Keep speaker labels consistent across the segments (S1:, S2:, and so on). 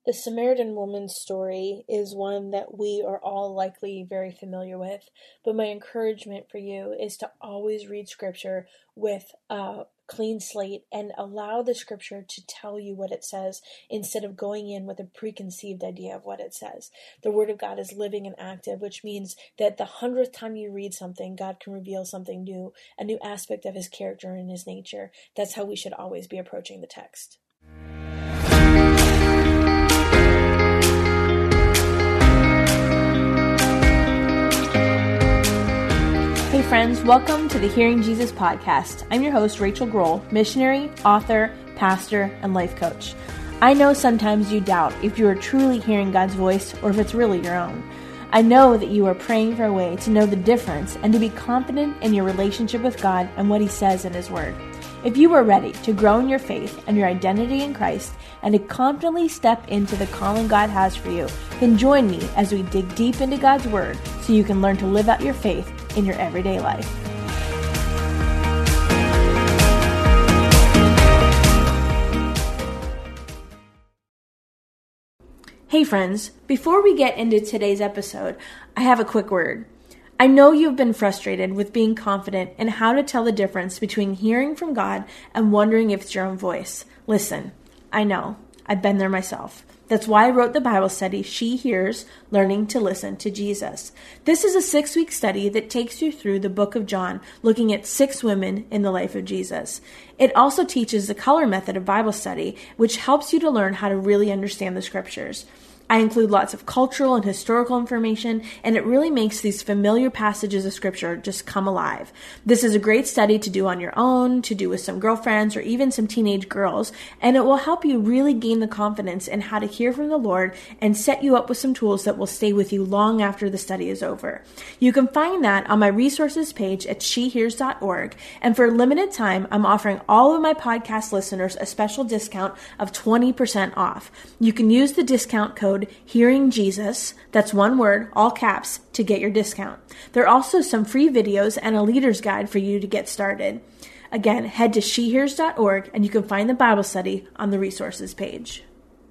S1: The Samaritan woman's story is one that we are all likely very familiar with, but my encouragement for you is to always read scripture with a clean slate and allow the scripture to tell you what it says instead of going in with a preconceived idea of what it says. The word of God is living and active, which means that the 100th time you read something, God can reveal something new, a new aspect of his character and his nature. That's how we should always be approaching the text. Hey friends, welcome to the Hearing Jesus podcast. I'm your host, Rachel Grohl, missionary, author, pastor, and life coach. I know sometimes you doubt if you are truly hearing God's voice or if it's really your own. I know that you are praying for a way to know the difference and to be confident in your relationship with God and what He says in His Word. If you are ready to grow in your faith and your identity in Christ and to confidently step into the calling God has for you, then join me as we dig deep into God's Word so you can learn to live out your faith in your everyday life. Hey friends, before we get into today's episode, I have a quick word. I know you've been frustrated with being confident in how to tell the difference between hearing from God and wondering if it's your own voice. Listen, I know. I've been there myself. That's why I wrote the Bible study, She Hears, Learning to Listen to Jesus. This is a 6-week study that takes you through the book of John, looking at 6 women in the life of Jesus. It also teaches the color method of Bible study, which helps you to learn how to really understand the scriptures. I include lots of cultural and historical information, and it really makes these familiar passages of scripture just come alive. This is a great study to do on your own, to do with some girlfriends, or even some teenage girls, and it will help you really gain the confidence in how to hear from the Lord and set you up with some tools that will stay with you long after the study is over. You can find that on my resources page at shehears.org, and for a limited time, I'm offering all of my podcast listeners a special discount of 20% off. You can use the discount code Hearing Jesus, that's one word, all caps, to get your discount. There are also some free videos and a leader's guide for you to get started. Again, head to shehears.org and you can find the Bible study on the resources page.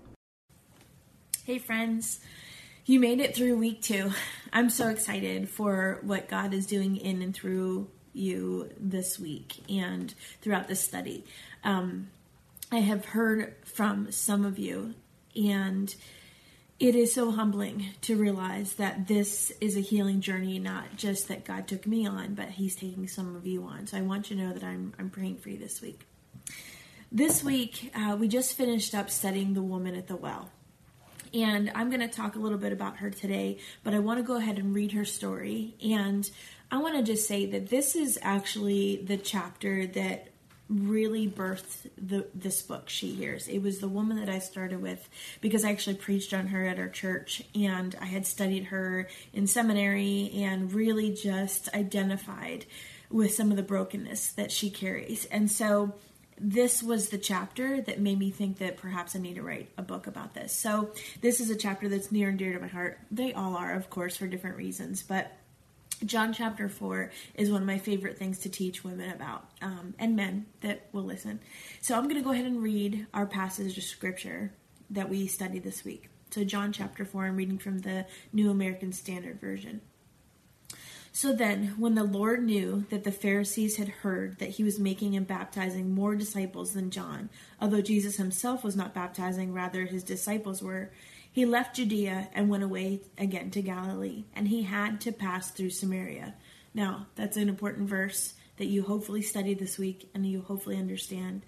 S1: Hey friends, you made it through week 2. I'm so excited for what God is doing in and through you this week and throughout this study. I have heard from some of you, and it is so humbling to realize that this is a healing journey, not just that God took me on, but He's taking some of you on. So I want you to know that I'm praying for you this week. This week, we just finished up studying the woman at the well. And I'm going to talk a little bit about her today, but I want to go ahead and read her story. And I want to just say that this is actually the chapter that really birthed this book, She Hears. It was the woman that I started with because I actually preached on her at our church, and I had studied her in seminary and really just identified with some of the brokenness that she carries. And so this was the chapter that made me think that perhaps I need to write a book about this. So this is a chapter that's near and dear to my heart. They all are, of course, for different reasons, but John chapter 4 is one of my favorite things to teach women about, and men that will listen. So I'm going to go ahead and read our passage of scripture that we studied this week. So John chapter 4, I'm reading from the New American Standard Version. So then, when the Lord knew that the Pharisees had heard that He was making and baptizing more disciples than John, although Jesus Himself was not baptizing, rather His disciples were, He left Judea and went away again to Galilee, and He had to pass through Samaria. Now, that's an important verse that you hopefully studied this week and you hopefully understand.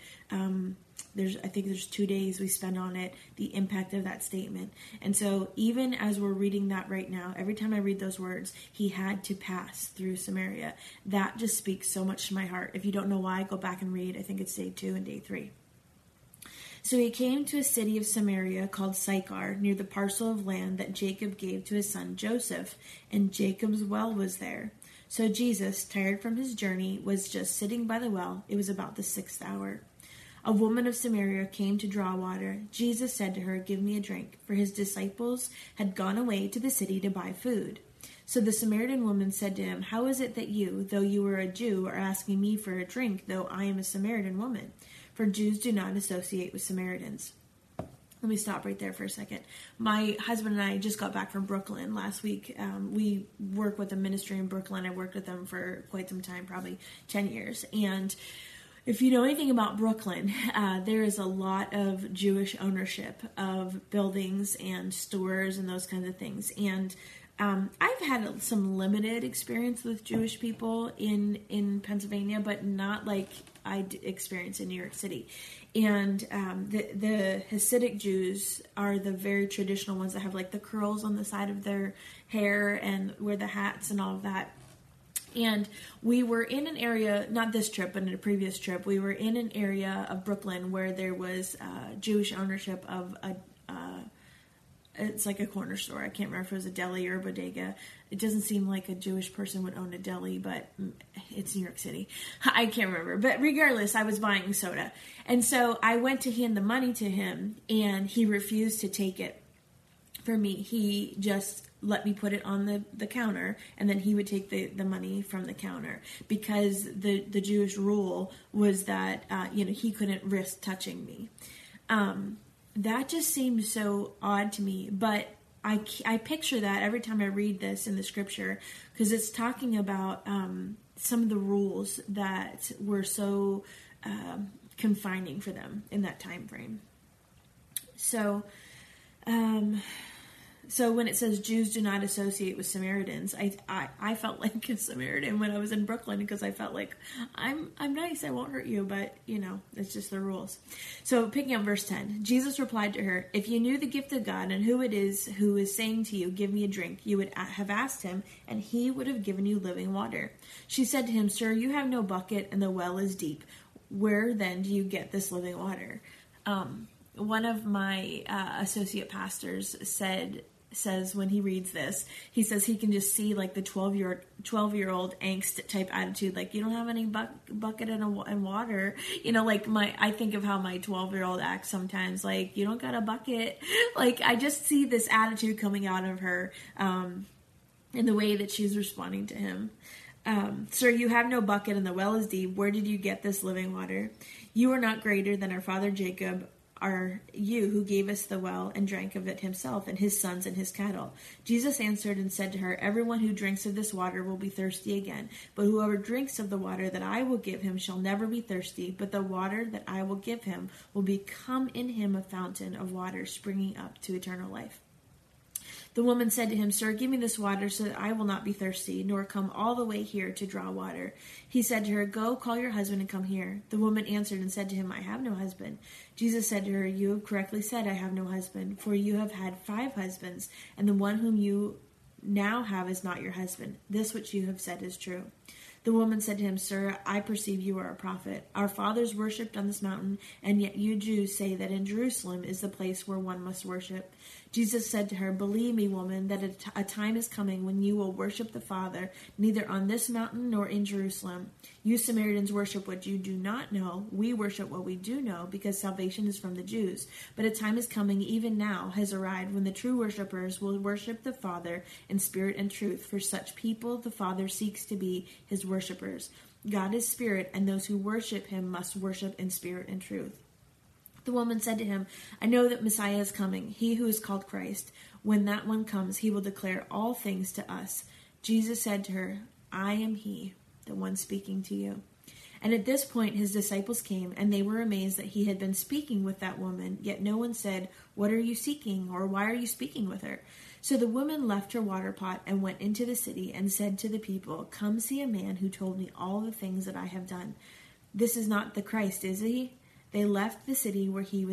S1: I think there's 2 days we spend on it, the impact of that statement. And so even as we're reading that right now, every time I read those words, He had to pass through Samaria. That just speaks so much to my heart. If you don't know why, go back and read. I think it's day 2 and day 3. So He came to a city of Samaria called Sychar, near the parcel of land that Jacob gave to his son Joseph, and Jacob's well was there. So Jesus, tired from his journey, was just sitting by the well. It was about the 6th hour. A woman of Samaria came to draw water. Jesus said to her, "Give me a drink," for His disciples had gone away to the city to buy food. So the Samaritan woman said to Him, "How is it that you, though you are a Jew, are asking me for a drink, though I am a Samaritan woman?" For Jews do not associate with Samaritans. Let me stop right there for a second. My husband and I just got back from Brooklyn last week. We work with a ministry in Brooklyn. I worked with them for quite some time, probably 10 years. And if you know anything about Brooklyn, there is a lot of Jewish ownership of buildings and stores and those kinds of things. And I've had some limited experience with Jewish people in Pennsylvania, but not like I experienced in New York City. And the Hasidic Jews are the very traditional ones that have like the curls on the side of their hair and wear the hats and all of that. And we were in an area, not this trip, but in a previous trip, we were in an area of Brooklyn where there was Jewish ownership of it's like a corner store. I can't remember if it was a deli or a bodega. It doesn't seem like a Jewish person would own a deli, but it's New York City. I can't remember. But regardless, I was buying soda. And so I went to hand the money to him, and he refused to take it for me. He just let me put it on the counter, and then he would take the money from the counter because the Jewish rule was that he couldn't risk touching me. That just seems so odd to me, but I picture that every time I read this in the scripture because it's talking about some of the rules that were so confining for them in that time frame. So when it says Jews do not associate with Samaritans, I felt like a Samaritan when I was in Brooklyn because I felt like I'm nice, I won't hurt you, but it's just the rules. So picking up verse 10, Jesus replied to her, "If you knew the gift of God and who it is who is saying to you, 'Give me a drink,' you would have asked him, and he would have given you living water." She said to him, "Sir, you have no bucket, and the well is deep. Where then do you get this living water?" One of my associate pastors says when he reads this, he says he can just see like the 12-year-old angst type attitude, like you don't have any bucket and water, like I think of how my 12-year-old acts sometimes, like you don't got a bucket, like I just see this attitude coming out of her in the way that she's responding to him. "Sir, you have no bucket and the well is deep. Where did you get this living water? You are not greater than our father Jacob. Are you who gave us the well and drank of it himself and his sons and his cattle?" Jesus answered and said to her, "Everyone who drinks of this water will be thirsty again, but whoever drinks of the water that I will give him shall never be thirsty, but the water that I will give him will become in him a fountain of water springing up to eternal life." The woman said to him, "Sir, give me this water so that I will not be thirsty, nor come all the way here to draw water." He said to her, "Go, call your husband and come here." The woman answered and said to him, "I have no husband." Jesus said to her, "You have correctly said, 'I have no husband,' for you have had 5 husbands, and the one whom you now have is not your husband. This which you have said is true." The woman said to him, "Sir, I perceive you are a prophet. Our fathers worshipped on this mountain, and yet you Jews say that in Jerusalem is the place where one must worship." Jesus said to her, "Believe me, woman, that a time is coming when you will worship the Father, neither on this mountain nor in Jerusalem. You Samaritans worship what you do not know. We worship what we do know, because salvation is from the Jews. But a time is coming, even now has arrived, when the true worshippers will worship the Father in spirit and truth. For such people the Father seeks to be his worshippers. God is spirit, and those who worship him must worship in spirit and truth." The woman said to him, "I know that Messiah is coming, he who is called Christ. When that one comes, he will declare all things to us." Jesus said to her, "I am he, the one speaking to you." And at this point his disciples came, and they were amazed that he had been speaking with that woman, yet no one said, "What are you seeking?" or "Why are you speaking with her?" So the woman left her water pot and went into the city and said to the people, "Come see a man who told me all the things that I have done. This is not the Christ, is he?" They left the city where he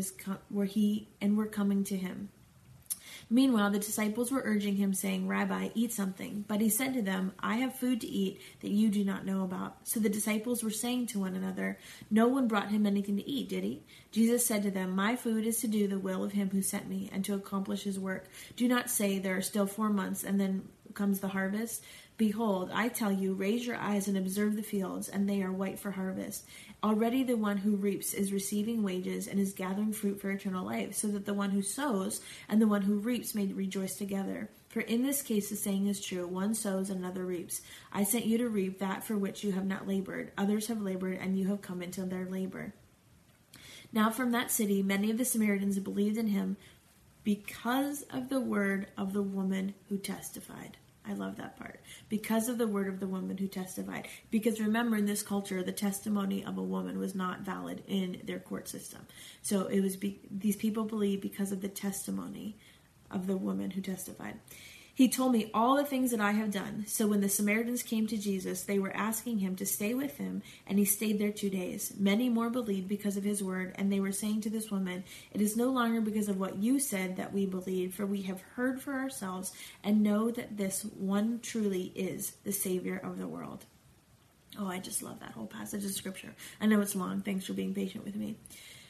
S1: were coming to him. Meanwhile, the disciples were urging him, saying, "Rabbi, eat something." But he said to them, "I have food to eat that you do not know about." So the disciples were saying to one another, "No one brought him anything to eat, did he?" Jesus said to them, "My food is to do the will of him who sent me, and to accomplish his work. Do not say, 'There are still 4 months, and then comes the harvest.' Behold, I tell you, raise your eyes and observe the fields, and they are white for harvest. Already the one who reaps is receiving wages and is gathering fruit for eternal life, so that the one who sows and the one who reaps may rejoice together. For in this case the saying is true, one sows and another reaps. I sent you to reap that for which you have not labored. Others have labored, and you have come into their labor." Now from that city, many of the Samaritans believed in him because of the word of the woman who testified. I love that part. Because of the word of the woman who testified. Because remember, in this culture, the testimony of a woman was not valid in their court system. So it was these people believed because of the testimony of the woman who testified. He told me all the things that I have done. So when the Samaritans came to Jesus, they were asking him to stay with him, and he stayed there 2 days. Many more believed because of his word, and they were saying to this woman, "It is no longer because of what you said that we believe, for we have heard for ourselves and know that this one truly is the Savior of the world." Oh, I just love that whole passage of Scripture. I know it's long. Thanks for being patient with me.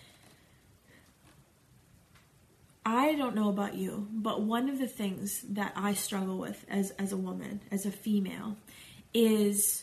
S1: I don't know about you, but one of the things that I struggle with as a woman, as a female, is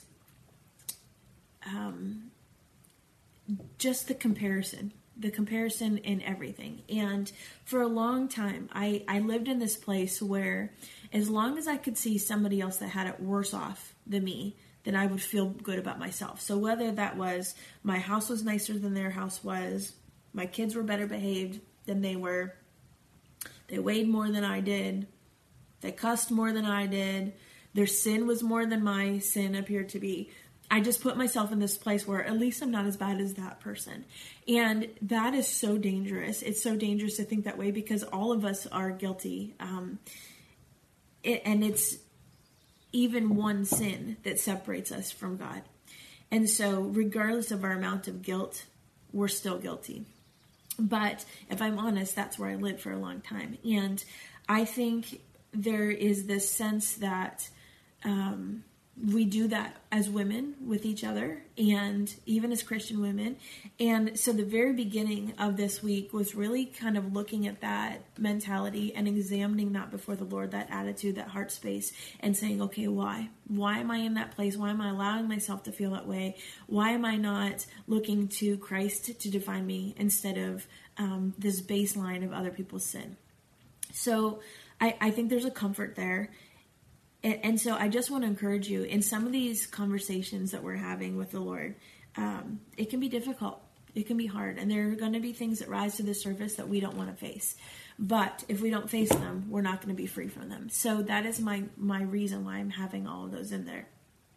S1: just the comparison in everything. And for a long time, I lived in this place where as long as I could see somebody else that had it worse off than me, then I would feel good about myself. So whether that was my house was nicer than their house was, my kids were better behaved than they were, they weighed more than I did, they cussed more than I did, their sin was more than my sin appeared to be. I just put myself in this place where at least I'm not as bad as that person. And that is so dangerous. It's so dangerous to think that way because all of us are guilty. And it's even one sin that separates us from God. And so regardless of our amount of guilt, we're still guilty. But if I'm honest, that's where I lived for a long time. And I think there is this sense that we do that as women with each other and even as Christian women. And so the very beginning of this week was really kind of looking at that mentality and examining that before the Lord, that attitude, that heart space, and saying, okay, why? Why am I in that place? Why am I allowing myself to feel that way? Why am I not looking to Christ to define me instead of this baseline of other people's sin? So I think there's a comfort there. And so I just want to encourage you in some of these conversations that we're having with the Lord, it can be difficult. It can be hard. And there are going to be things that rise to the surface that we don't want to face. But if we don't face them, we're not going to be free from them. So that is my reason why I'm having all of those in there.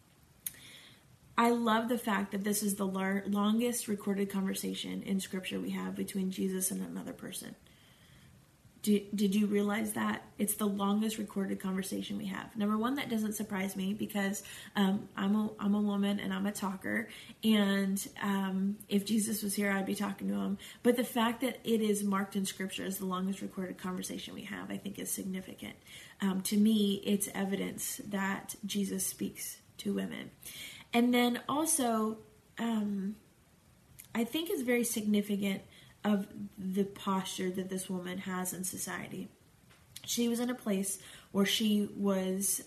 S1: I love the fact that this is the longest recorded conversation in Scripture we have between Jesus and another person. Did you realize that? It's the longest recorded conversation we have. Number one, that doesn't surprise me because I'm a woman and I'm a talker. And if Jesus was here, I'd be talking to him. But the fact that it is marked in Scripture as the longest recorded conversation we have, I think is significant. To me, it's evidence that Jesus speaks to women. And then also, I think it's very significant of the posture that this woman has in society. She was in a place where she was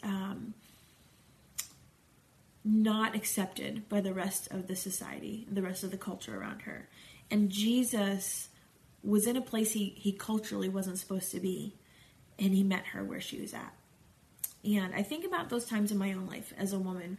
S1: not accepted by the rest of the society, the rest of the culture around her. And Jesus was in a place he culturally wasn't supposed to be, and he met her where she was at. And I think about those times in my own life as a woman.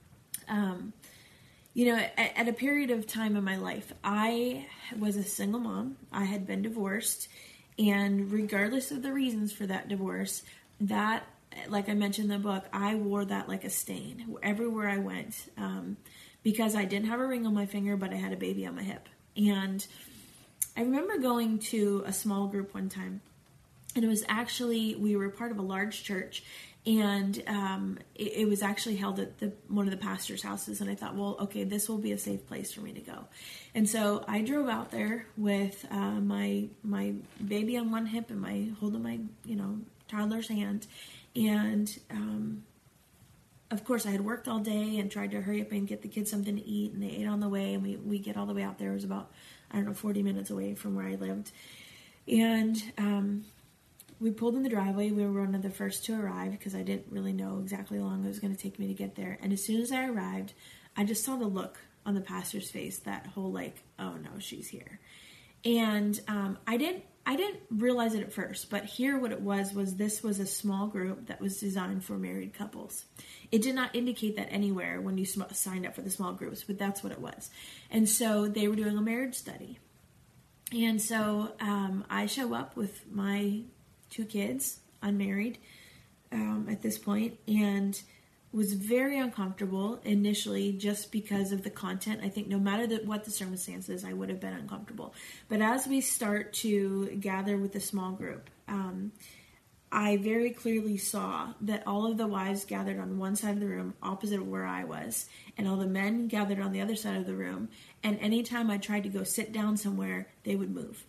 S1: At a period of time in my life, I was a single mom. I had been divorced. And regardless of the reasons for that divorce, that, like I mentioned in the book, I wore that like a stain everywhere I went because I didn't have a ring on my finger, but I had a baby on my hip. And I remember going to a small group one time. And it was actually, we were part of a large church. And it was actually held at one of the pastor's houses. And I thought, well, okay, this will be a safe place for me to go. And so I drove out there with my baby on one hip and holding my toddler's hand. And of course, I had worked all day and tried to hurry up and get the kids something to eat. And they ate on the way. And we get all the way out there. It was about 40 minutes away from where I lived. And we pulled in the driveway. We were one of the first to arrive because I didn't really know exactly how long it was going to take me to get there. And as soon as I arrived, I just saw the look on the pastor's face, that whole like, oh no, she's here. And I didn't realize it at first, but here what it was this was a small group that was designed for married couples. It did not indicate that anywhere when you signed up for the small groups, but that's what it was. And so they were doing a marriage study. And so I show up with my 2 kids, unmarried at this point, and was very uncomfortable initially just because of the content. I think no matter what the circumstances, I would have been uncomfortable. But as we start to gather with a small group, I very clearly saw that all of the wives gathered on one side of the room opposite of where I was, and all the men gathered on the other side of the room, and anytime I tried to go sit down somewhere, they would move.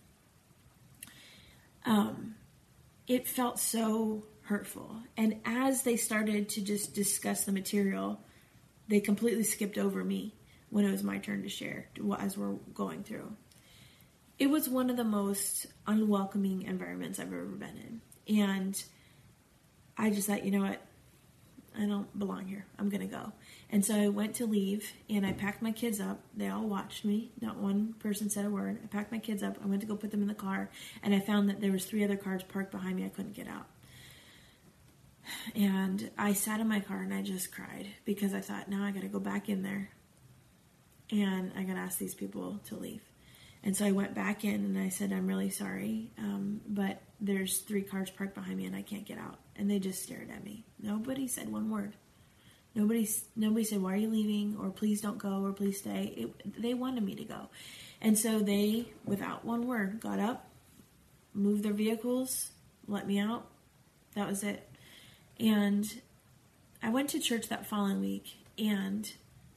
S1: It felt so hurtful. And as they started to just discuss the material, they completely skipped over me when it was my turn to share as we're going through. It was one of the most unwelcoming environments I've ever been in. And I just thought, you know what? I don't belong here. I'm going to go. And so I went to leave, and I packed my kids up. They all watched me. Not one person said a word. I packed my kids up. I went to go put them in the car, and I found that there was 3 other cars parked behind me. I couldn't get out. And I sat in my car, and I just cried because I thought, now I got to go back in there, and I got to ask these people to leave. And so I went back in, and I said, I'm really sorry, but there's 3 cars parked behind me, and I can't get out. And they just stared at me. Nobody said one word. Nobody said, why are you leaving? Or please don't go, or please stay. They wanted me to go. And so they, without one word, got up, moved their vehicles, let me out. That was it. And I went to church that following week and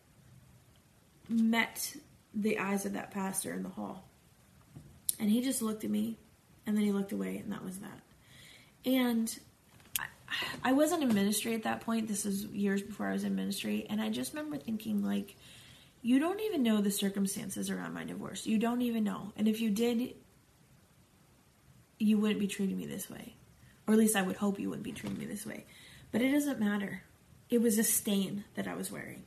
S1: met the eyes of that pastor in the hall. And he just looked at me, and then he looked away, and that was that. And I wasn't in ministry at that point. This was years before I was in ministry. And I just remember thinking, like, you don't even know the circumstances around my divorce. You don't even know. And if you did, you wouldn't be treating me this way. Or at least I would hope you wouldn't be treating me this way. But it doesn't matter. It was a stain that I was wearing.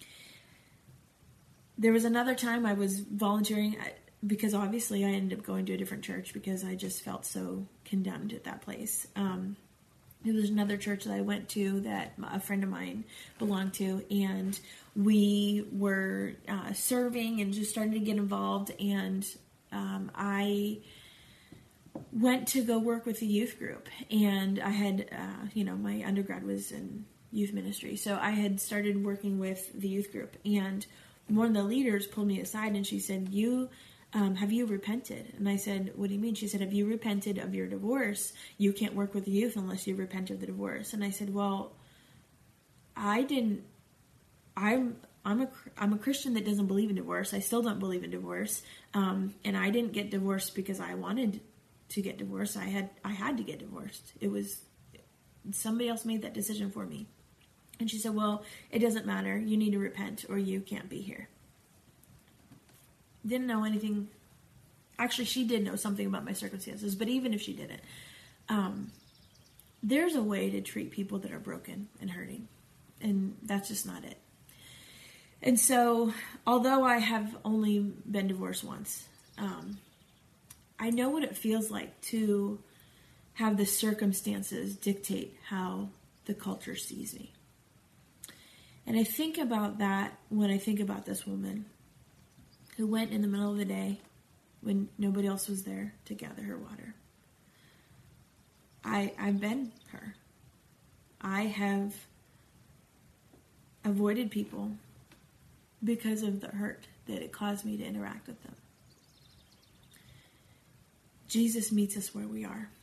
S1: There was another time I was volunteering, because obviously I ended up going to a different church because I just felt so condemned at that place. There was another church that I went to that a friend of mine belonged to, and we were serving and just starting to get involved, and I went to go work with the youth group, and I had, my undergrad was in youth ministry, so I had started working with the youth group, and one of the leaders pulled me aside, and she said, have you repented? And I said, what do you mean? She said, have you repented of your divorce? You can't work with the youth unless you repent of the divorce. And I said, well, I didn't, I'm a Christian that doesn't believe in divorce. I still don't believe in divorce. And I didn't get divorced because I wanted to get divorced. I had to get divorced. It was, somebody else made that decision for me. And she said, well, it doesn't matter. You need to repent or you can't be here. Didn't know anything. Actually, she did know something about my circumstances, but even if she didn't, there's a way to treat people that are broken and hurting, and that's just not it. And so, although I have only been divorced once, I know what it feels like to have the circumstances dictate how the culture sees me. And I think about that when I think about this woman who went in the middle of the day when nobody else was there to gather her water. I've been her. I have avoided people because of the hurt that it caused me to interact with them. Jesus meets us where we are.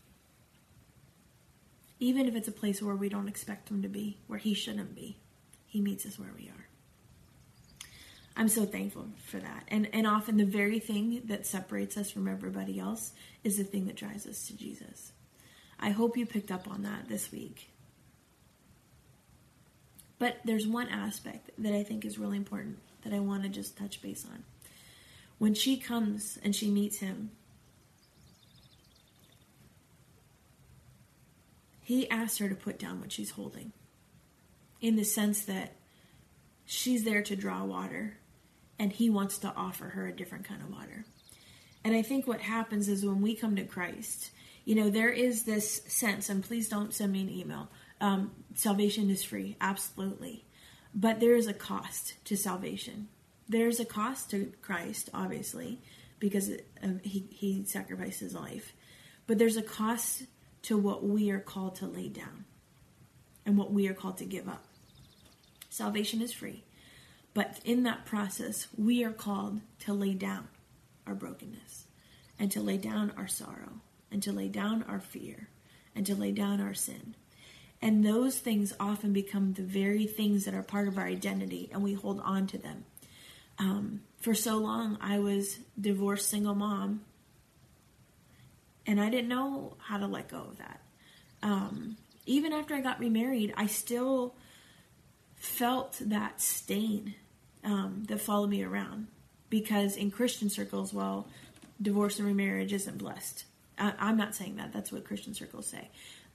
S1: Even if it's a place where we don't expect him to be, where he shouldn't be, he meets us where we are. I'm so thankful for that. And often the very thing that separates us from everybody else is the thing that drives us to Jesus. I hope you picked up on that this week. But there's one aspect that I think is really important that I want to just touch base on. When she comes and she meets him, he asks her to put down what she's holding, in the sense that she's there to draw water, and he wants to offer her a different kind of water. And I think what happens is when we come to Christ, there is this sense, and please don't send me an email, salvation is free, absolutely. But there is a cost to salvation. There's a cost to Christ, obviously, because he sacrificed his life. But there's a cost to what we are called to lay down and what we are called to give up. Salvation is free. But in that process, we are called to lay down our brokenness and to lay down our sorrow and to lay down our fear and to lay down our sin. And those things often become the very things that are part of our identity, and we hold on to them. For so long, I was divorced single mom, and I didn't know how to let go of that. Even after I got remarried, I still felt that stain that followed me around, because in Christian circles, well, divorce and remarriage isn't blessed. I'm not saying that. That's what Christian circles say.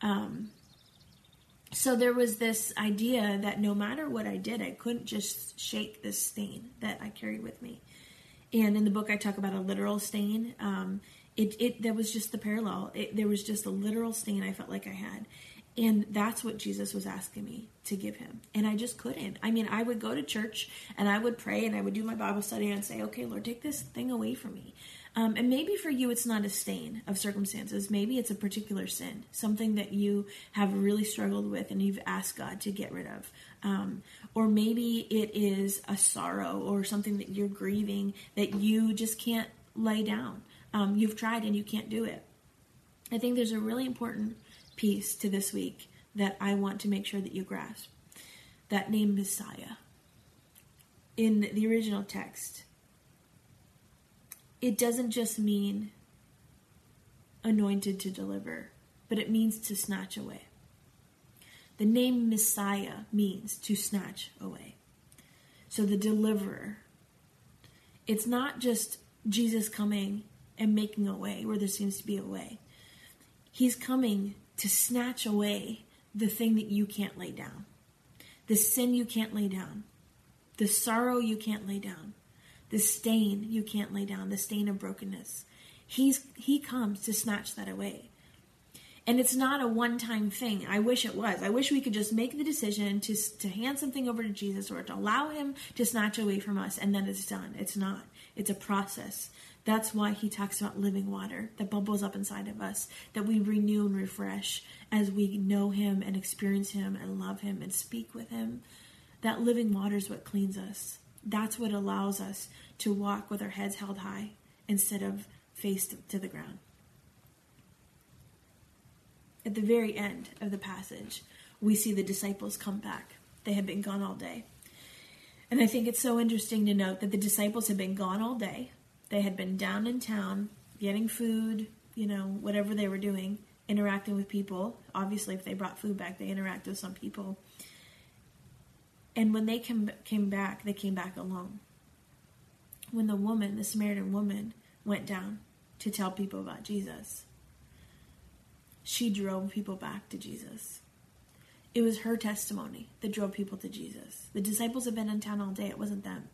S1: So there was this idea that no matter what I did, I couldn't just shake this stain that I carried with me. And in the book, I talk about a literal stain. There was just the parallel. There was just a literal stain I felt like I had. And that's what Jesus was asking me to give him. And I just couldn't. I mean, I would go to church and I would pray and I would do my Bible study and say, okay, Lord, take this thing away from me. And maybe for you, it's not a stain of circumstances. Maybe it's a particular sin, something that you have really struggled with and you've asked God to get rid of. Or maybe it is a sorrow or something that you're grieving that you just can't lay down. You've tried and you can't do it. I think there's a really important piece to this week that I want to make sure that you grasp. That name Messiah. In the original text, it doesn't just mean anointed to deliver, but it means to snatch away. The name Messiah means to snatch away. So the deliverer. It's not just Jesus coming and making a way where there seems to be a way. He's coming to snatch away the thing that you can't lay down. The sin you can't lay down. The sorrow you can't lay down. The stain you can't lay down. The stain of brokenness. He comes to snatch that away. And it's not a one-time thing. I wish it was. I wish we could just make the decision to hand something over to Jesus or to allow him to snatch away from us and then it's done. It's not. It's a process. That's why he talks about living water that bubbles up inside of us, that we renew and refresh as we know him and experience him and love him and speak with him. That living water is what cleans us. That's what allows us to walk with our heads held high instead of face to the ground. At the very end of the passage, we see the disciples come back. They had been gone all day. And I think it's so interesting to note that the disciples had been gone all day. They had been down in town, getting food, whatever they were doing, interacting with people. Obviously, if they brought food back, they interacted with some people. And when they came back, they came back alone. When the Samaritan woman, went down to tell people about Jesus, she drove people back to Jesus. It was her testimony that drove people to Jesus. The disciples had been in town all day. It wasn't them.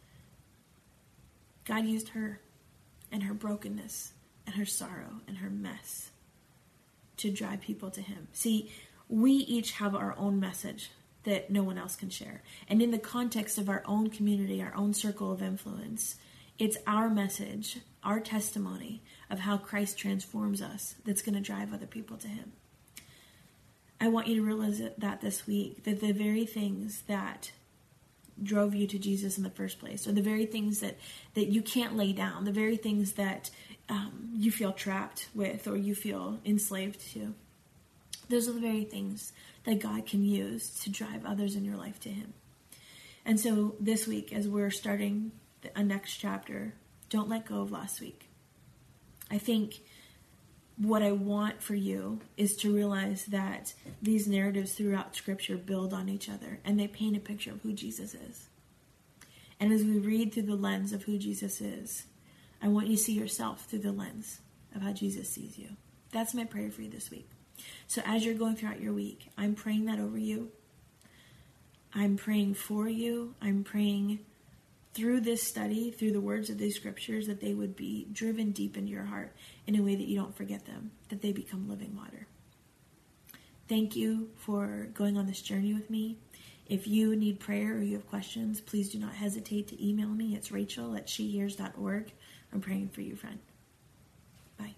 S1: God used her and her brokenness and her sorrow and her mess to drive people to him. See, we each have our own message that no one else can share. And in the context of our own community, our own circle of influence, it's our message, our testimony of how Christ transforms us that's going to drive other people to him. I want you to realize that this week, that the very things that drove you to Jesus in the first place, or the very things that you can't lay down, the very things that you feel trapped with or you feel enslaved to, those are the very things that God can use to drive others in your life to him. And so this week, as we're starting a next chapter, don't let go of last week. I think what I want for you is to realize that these narratives throughout Scripture build on each other and they paint a picture of who Jesus is. And as we read through the lens of who Jesus is, I want you to see yourself through the lens of how Jesus sees you. That's my prayer for you this week. So as you're going throughout your week, I'm praying that over you. I'm praying for you. I'm praying through this study, through the words of these scriptures, that they would be driven deep into your heart in a way that you don't forget them, that they become living water. Thank you for going on this journey with me. If you need prayer or you have questions, please do not hesitate to email me. It's Rachel@shehears.org. I'm praying for you, friend. Bye.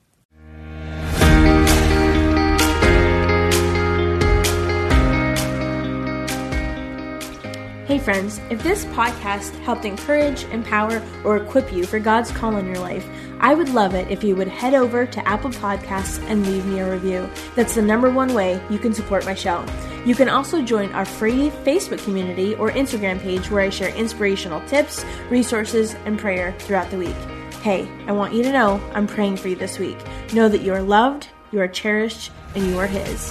S1: Hey friends, if this podcast helped encourage, empower, or equip you for God's call in your life, I would love it if you would head over to Apple Podcasts and leave me a review. That's the #1 way you can support my show. You can also join our free Facebook community or Instagram page where I share inspirational tips, resources, and prayer throughout the week. Hey, I want you to know I'm praying for you this week. Know that you are loved, you are cherished, and you are His.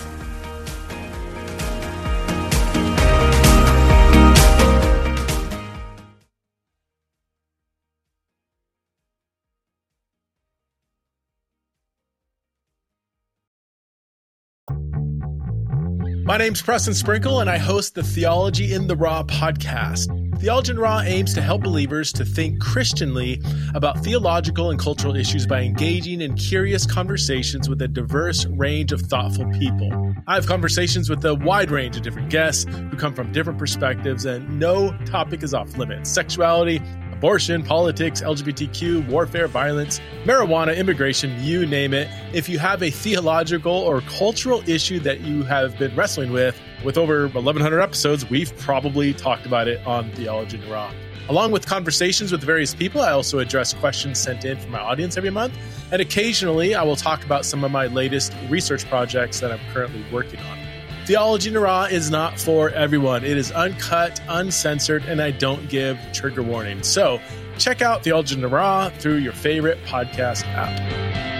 S2: My name's Preston Sprinkle, and I host the Theology in the Raw podcast. Theology in the Raw aims to help believers to think Christianly about theological and cultural issues by engaging in curious conversations with a diverse range of thoughtful people. I have conversations with a wide range of different guests who come from different perspectives, and no topic is off limits. Sexuality, abortion, politics, LGBTQ, warfare, violence, marijuana, immigration, you name it. If you have a theological or cultural issue that you have been wrestling with over 1,100 episodes, we've probably talked about it on Theology in the Raw. Along with conversations with various people, I also address questions sent in from my audience every month. And occasionally, I will talk about some of my latest research projects that I'm currently working on. Theology in the Raw is not for everyone. It is uncut, uncensored, and I don't give trigger warnings. So check out Theology in the Raw through your favorite podcast app.